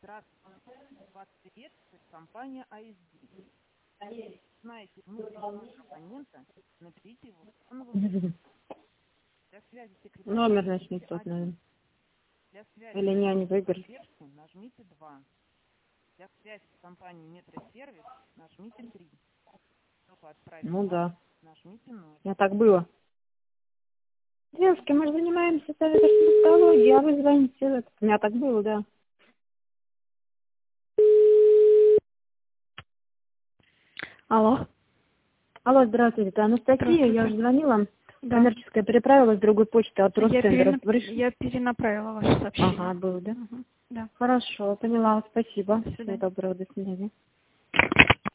Здравствуйте, вас приветствует компания ASD. Знаете внутреннего абонента, наберите его в фоновую книгу. Для связи с секретарем Номер начнет тот, наверное. Для связи Или не, они с выберут. поддержкой нажмите 2. Для связи с компанией Метросервис нажмите 3. Чтобы отправить Ну да. нажмите 0. У меня так было. Девушки, мы же занимаемся стоматологией, а вы звоните. У меня так было, да. Алло. Алло, здравствуйте, это Анастасия, Здравствуйте. я уже звонила. Да. Коммерческая переправила с другой почты от Росцентра. Я перенаправила ваше сообщение. Ага, было, да? Да. Хорошо, поняла, спасибо. До свидания. Всего доброго, до свидания.